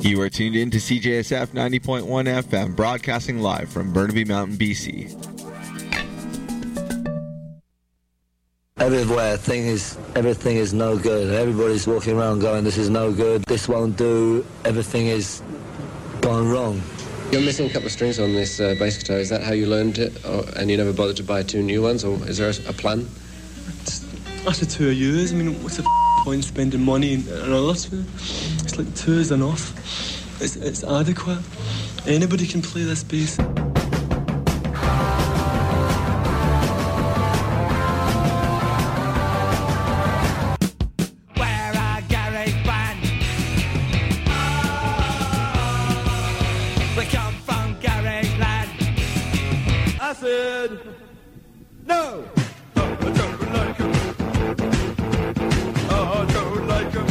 You are tuned in to CJSF 90.1 FM, broadcasting live from Burnaby Mountain, BC. Everywhere, everything is no good. Everybody's walking around going, this is no good, this won't do, everything is gone wrong. You're missing a couple of strings on this bass guitar. Is that how you learned it? And you never bothered to buy 2 new ones? Or is there a plan? After 2 years, I mean, what's the point spending money and all that? It's like 2 is enough. It's adequate. Anybody can play this bass. No! I don't like him. I don't like him.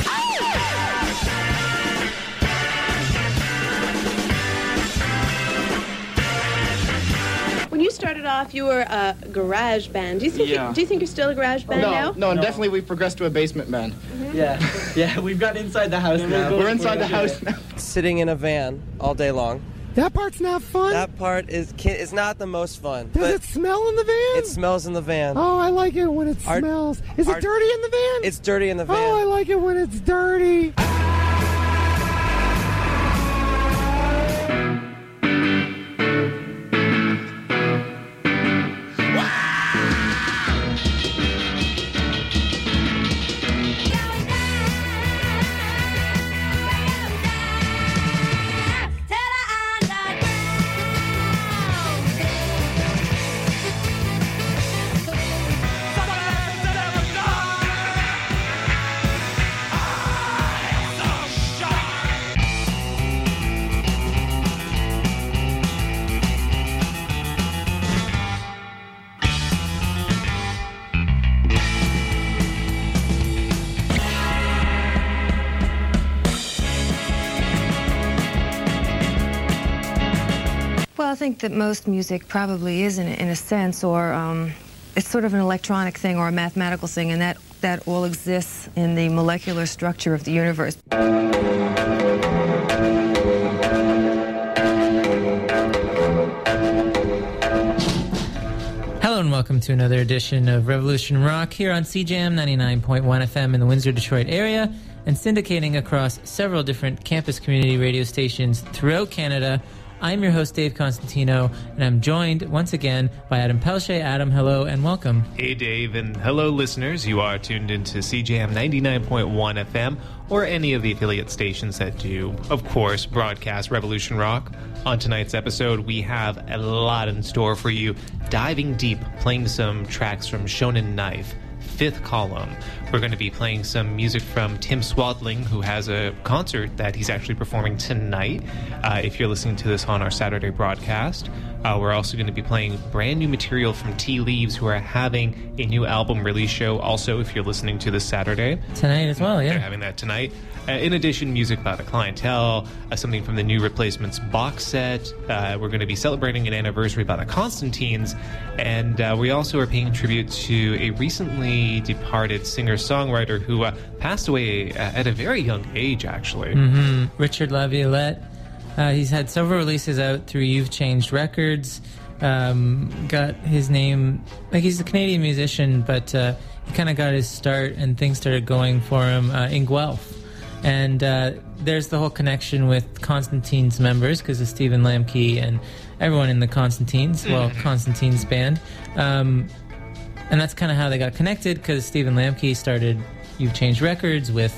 When you started off, you were a garage band. Do you think you're still a garage band now? No, definitely we've progressed to a basement band. Mm-hmm. Yeah, we've got inside the house now. We're inside the house now. Sitting in a van all day long. That part's not fun? That part is not the most fun. Does it smell in the van? It smells in the van. Oh, I like it when it smells. Is it dirty in the van? It's dirty in the van. Oh, I like it when it's dirty. I think that most music probably is in a sense, or it's sort of an electronic thing or a mathematical thing, and that all exists in the molecular structure of the universe. Hello and welcome to another edition of Revolution Rock here on CJM 99.1 FM in the Windsor, Detroit area, and syndicating across several different campus community radio stations throughout Canada. I'm your host, Dave Constantino, and I'm joined once again by Adam Pelche. Adam, hello and welcome. Hey, Dave, and hello, listeners. You are tuned into CJM 99.1 FM or any of the affiliate stations that do, of course, broadcast Revolution Rock. On tonight's episode, we have a lot in store for you, diving deep, playing some tracks from Shonen Knife, Fifth Column. We're going to be playing some music from Tim Swadling, who has a concert that he's actually performing tonight, if you're listening to this on our Saturday broadcast. We're also going to be playing brand new material from Tea Leaves, who are having a new album release show, also if you're listening to this Saturday. Tonight as well, yeah. They're having that tonight. In addition, music by The Clientele, something from the new Replacements box set. We're going to be celebrating an anniversary by the Constantines, and we also are paying tribute to a recently departed singer-songwriter who passed away at a very young age, actually. Mm-hmm. Richard Laviolette. He's had several releases out through You've Changed Records. Got his name, like, he's a Canadian musician, but he kind of got his start and things started going for him in Guelph. And there's the whole connection with Constantine's members because of Stephen Lamke and everyone in the Constantines, Constantine's band. And that's kind of how they got connected, because Stephen Lamke started You've Changed Records with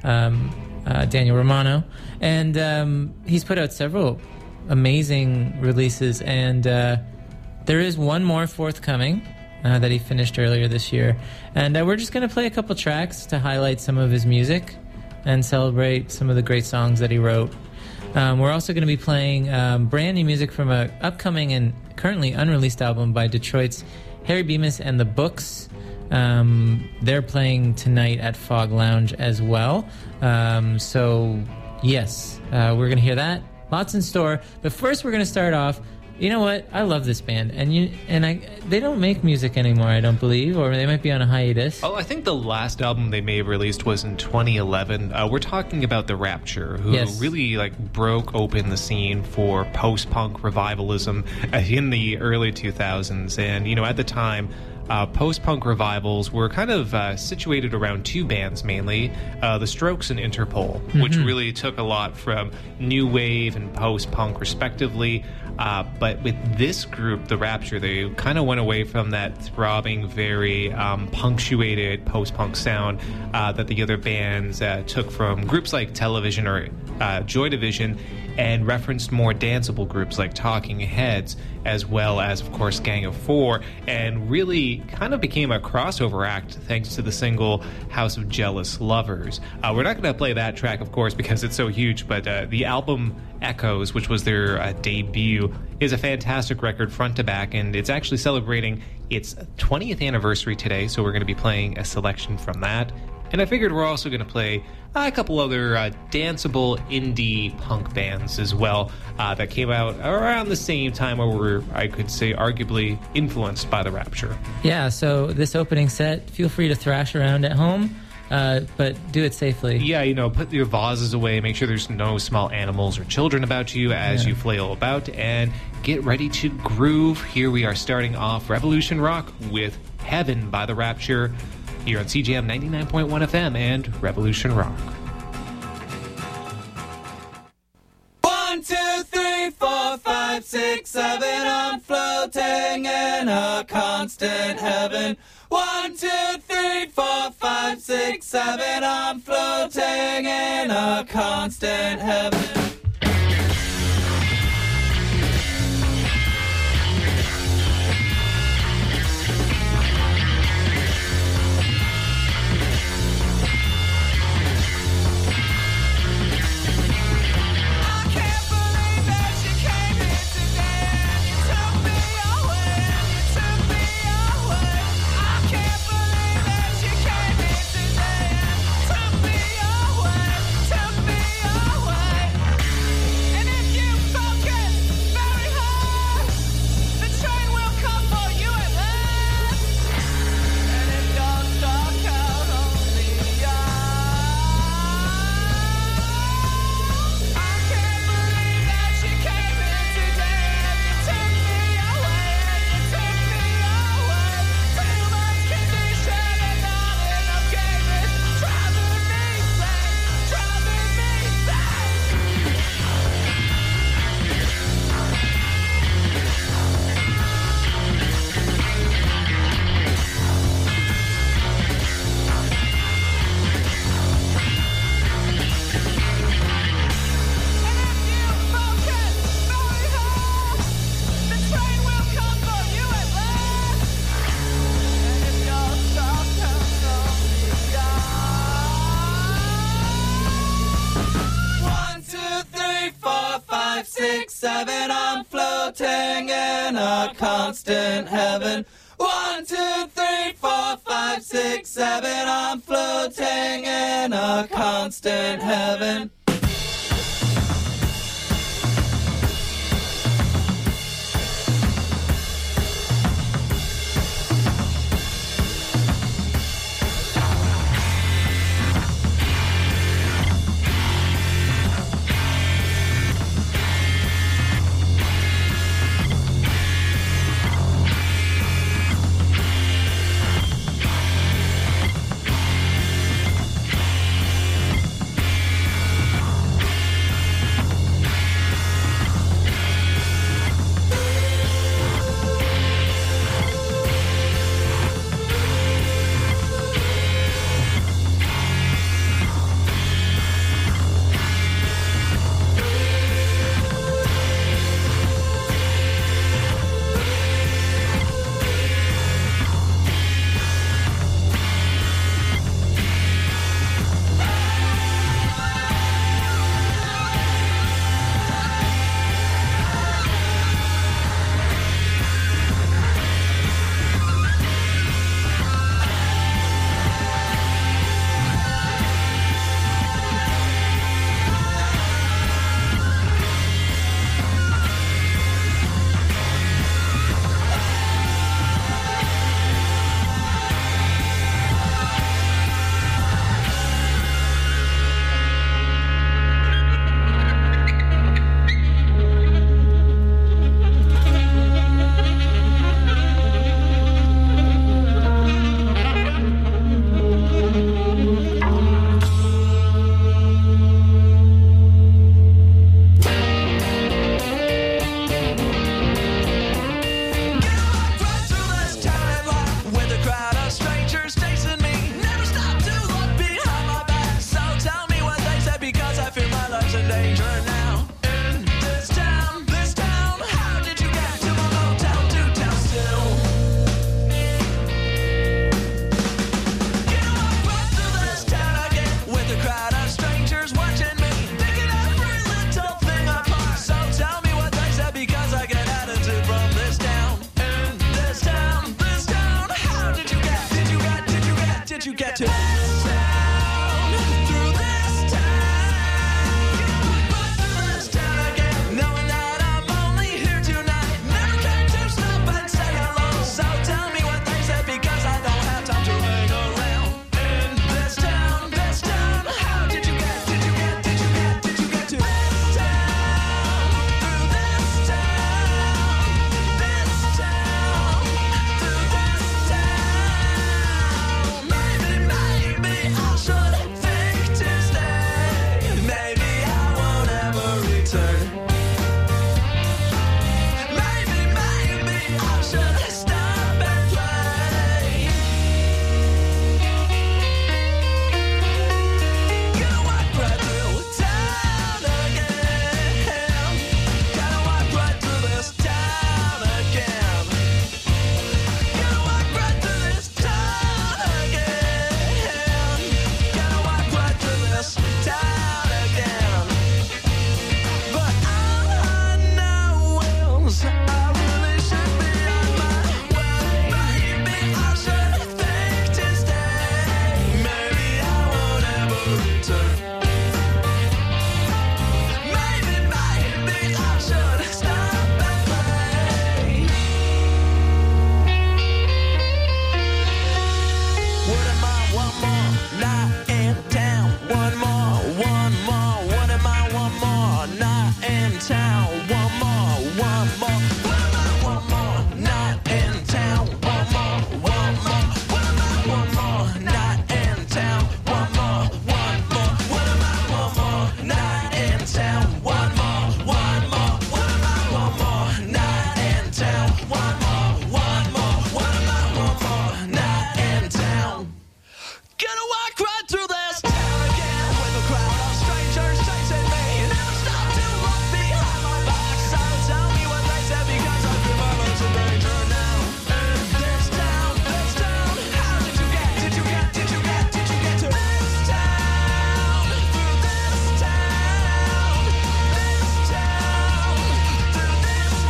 Daniel Romano. And he's put out several amazing releases. And there is one more forthcoming that he finished earlier this year. And we're just going to play a couple tracks to highlight some of his music and celebrate some of the great songs that he wrote. We're also going to be playing brand new music from an upcoming and currently unreleased album by Detroit's Harry Bemis and the Books. They're playing tonight at Fog Lounge as well. So, yes, we're going to hear that. Lots in store. But first, we're going to start off You know what? I love this band, they don't make music anymore, I don't believe, or they might be on a hiatus. Oh, I think the last album they may have released was in 2011. We're talking about The Rapture, who really broke open the scene for post-punk revivalism in the early 2000s. And at the time, post-punk revivals were kind of situated around two bands mainly, The Strokes and Interpol, which really took a lot from new wave and post-punk respectively. But with this group, The Rapture, they kind of went away from that throbbing, very punctuated post-punk sound that the other bands took from groups like Television or Joy Division, and referenced more danceable groups like Talking Heads, as well as, of course, Gang of Four, and really kind of became a crossover act thanks to the single House of Jealous Lovers. We're not going to play that track, of course, because it's so huge, but the album Echoes, which was their debut, is a fantastic record front to back, and it's actually celebrating its 20th anniversary today, so we're going to be playing a selection from that. And I figured we're also going to play a couple other danceable indie punk bands as well that came out around the same time, or were, I could say, arguably influenced by The Rapture. Yeah, so this opening set, feel free to thrash around at home, but do it safely. Yeah, put your vases away, make sure there's no small animals or children about you as you flail about, and get ready to groove. Here we are starting off Revolution Rock with Heaven by The Rapture, here on CJM 99.1 FM and Revolution Rock. 1, 2, 3, 4, 5, 6, 7, I'm floating in a constant heaven. 1, 2, 3, 4, 5, 6, 7, I'm floating in a constant heaven. Constant heaven. 1, 2, 3, 4, 5, 6, 7, I'm floating in a constant heaven. town. One more, one more. What am I? One more night in town. One more, one more. What am I? One more night in town. One more, one more. What am I? One more night in town. One more, one more. What am I? One more night in town. One more, one more. What am I? One more night in town. Gonna walk right through this town again with a crowd of strangers chasing me. Never stop to look behind my back. So tell me what they said because I feel my life's in danger now. In this town, how did you get to this town? Through this town, through this town, through this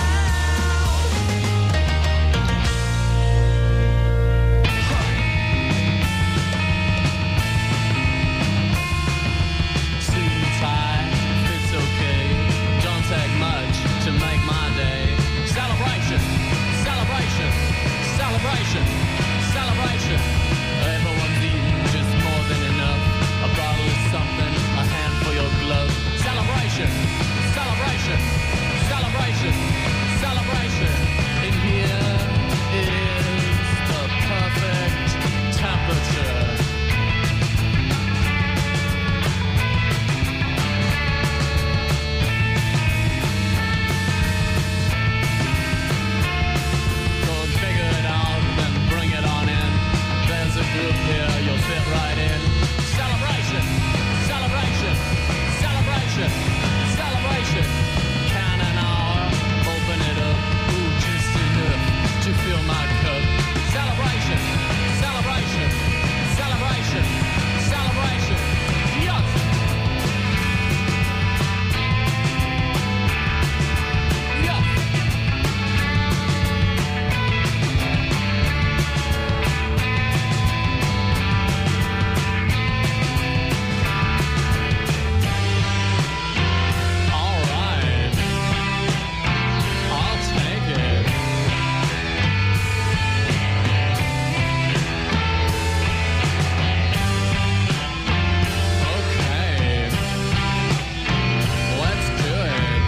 Suit and tie, it's okay. Don't take much to make my day. Celebration, celebration, celebration, celebration. Everyone's eating just more than enough. A bottle of something, a hand for your glove. Celebration, celebration, celebration, celebration. In here is the perfect temperature. Go and figure it out, then bring it on in. There's a group here, you'll fit right in. Celebration, celebration, celebration, celebration. Can an hour open it up? Ooh, just enough to fill my cup. Celebration, celebration, celebration, celebration. Yes! Yes! All right. I'll take it. Okay. Let's do it.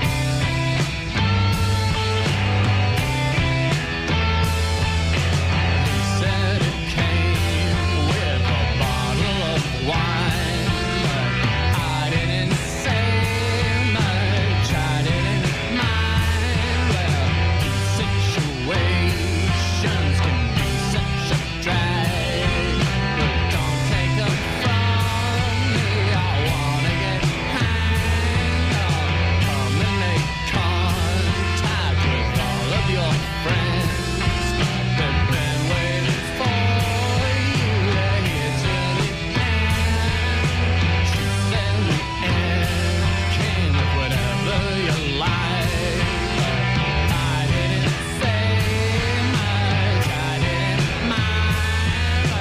He said it came with a bottle of wine, but I didn't say much. I didn't mind. Well, situations can be such a drag, but don't take them from me. I wanna get hanged. Come and make contact with all of your friends. They've been waiting for you here till the end. She said the end came with whatever you like, but I didn't say much. I didn't mind.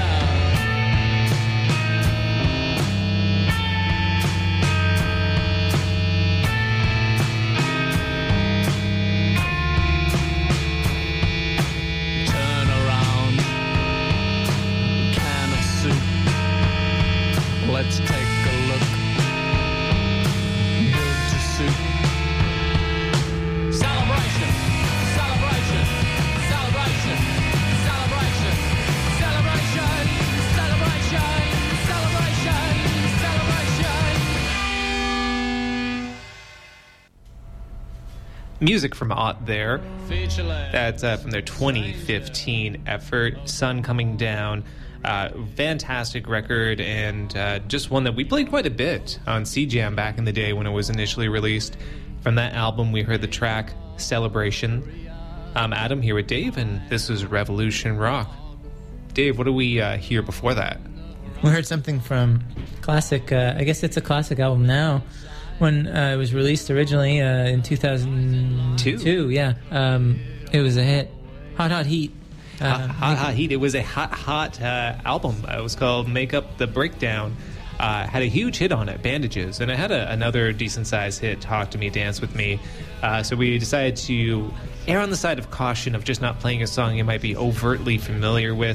Turn around, can of soup. Let's take a look. Good to soup. Celebration, celebration, celebration, celebration, celebration, celebration, celebration, celebration. Music from Ott there. Featureless. That's from their 2015 effort, Sun Coming Down. Fantastic record, and just one that we played quite a bit on CJAM back in the day when it was initially released. From that album, we heard the track Celebration. I'm Adam here with Dave, and this is Revolution Rock. Dave, what do we hear before that? We heard something from classic, I guess it's a classic album now, when it was released originally in 2002. Yeah. It was a hit. Hot, Hot Heat. Hot Heat. It was a hot album. It was called Make Up the Breakdown. Had a huge hit on it, Bandages, and it had another decent-sized hit, Talk to Me, Dance with Me. So we decided to err on the side of caution of just not playing a song you might be overtly familiar with.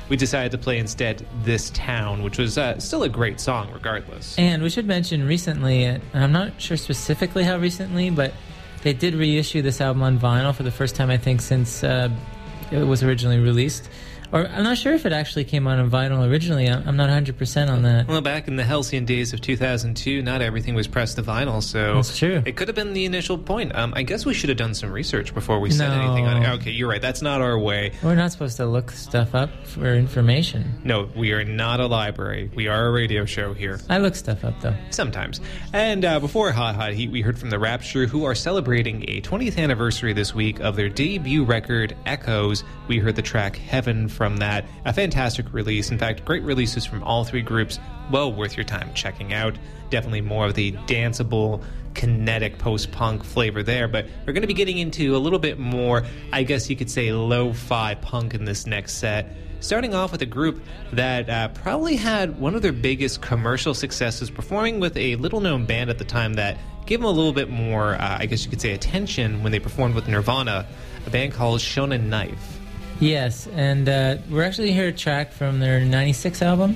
we decided to play instead This Town, which was still a great song regardless. And we should mention recently, and I'm not sure specifically how recently, but they did reissue this album on vinyl for the first time, I think, since it was originally released. Or I'm not sure if it actually came out on vinyl originally. I'm not 100% on that. Well, back in the halcyon days of 2002, not everything was pressed to vinyl, so that's true. It could have been the initial point. I guess we should have done some research before we said anything on it. Okay, you're right. That's not our way. We're not supposed to look stuff up for information. No, we are not a library. We are a radio show here. I look stuff up, though. Sometimes. And before Hot Hot Heat, we heard from The Rapture, who are celebrating a 20th anniversary this week of their debut record, Echoes. We heard the track Heaven from that. A fantastic release. In fact, great releases from all three groups. Well worth your time checking out. Definitely more of the danceable, kinetic post-punk flavor there. But we're going to be getting into a little bit more, I guess you could say, lo-fi punk in this next set. Starting off with a group that probably had one of their biggest commercial successes, performing with a little-known band at the time that gave them a little bit more, I guess you could say, attention when they performed with Nirvana, a band called Shonen Knife. Yes, and we're actually here a track from their 96 album?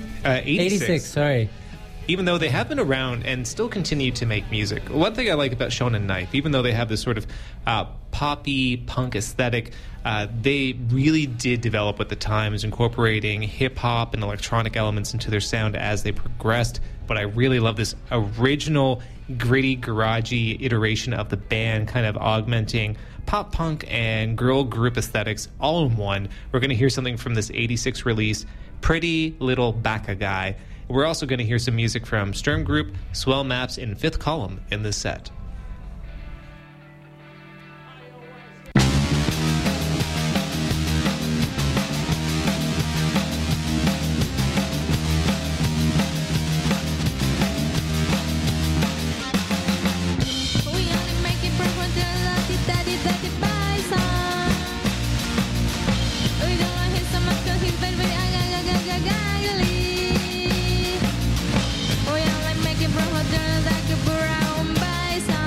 86, sorry. Even though they have been around and still continue to make music. One thing I like about Shonen Knife, even though they have this sort of poppy punk aesthetic, they really did develop with the times, incorporating hip-hop and electronic elements into their sound as they progressed. But I really love this original, gritty, garagey iteration of the band, kind of augmenting pop punk and girl group aesthetics all in one. We're going to hear something from this 86 release, Pretty Little Baka Guy. We're also going to hear some music from Sturm Group, Swell Maps, and Fifth Column in this set. Brown by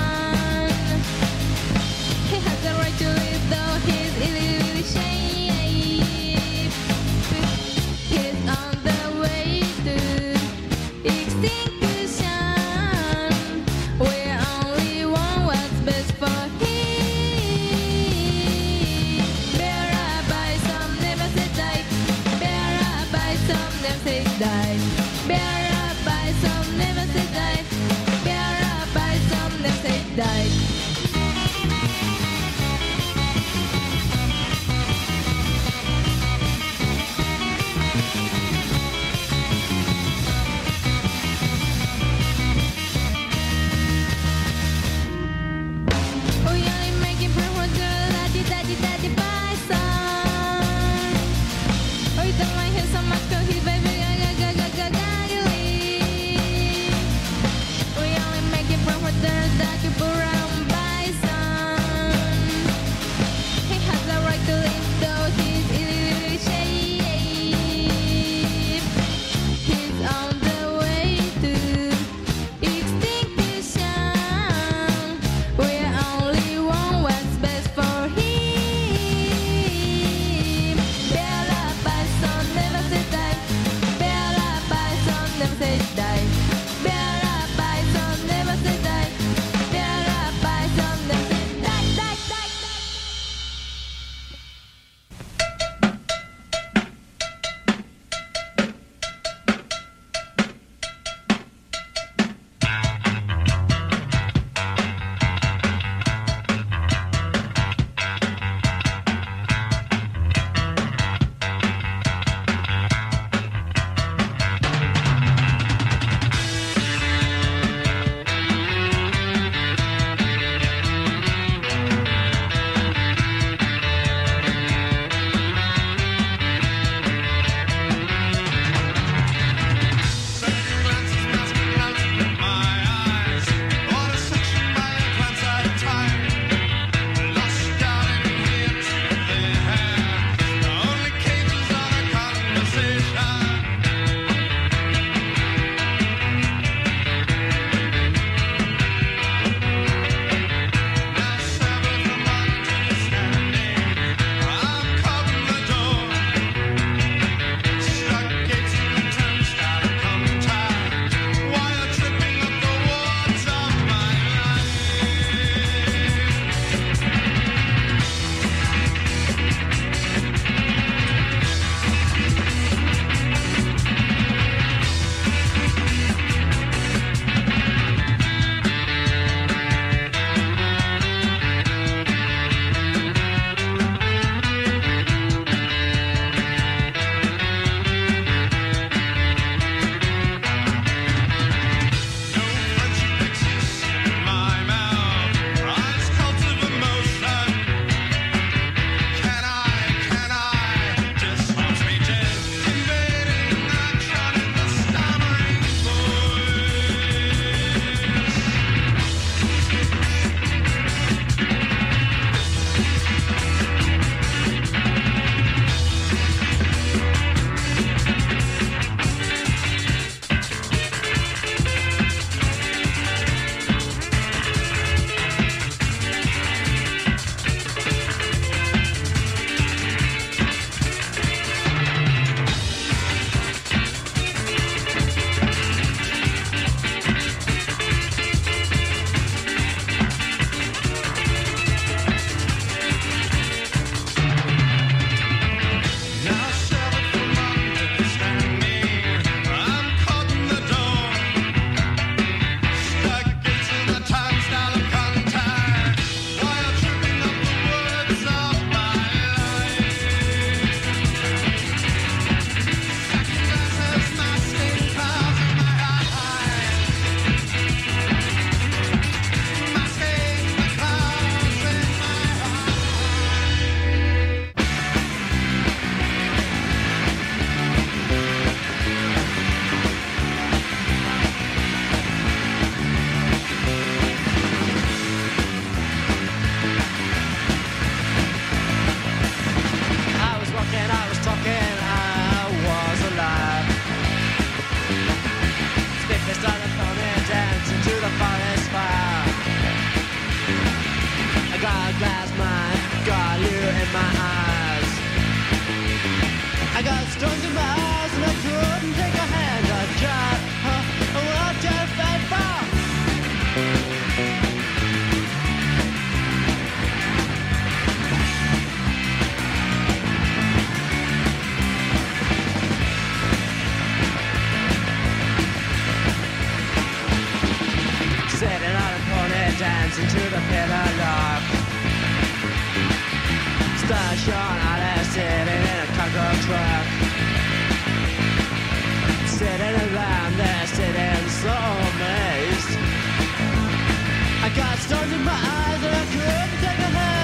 dancing to the pit of love. Station Alice sitting in a cargo truck, sitting around there, sitting so amazed. I got stones in my eyes and I couldn't take a hand.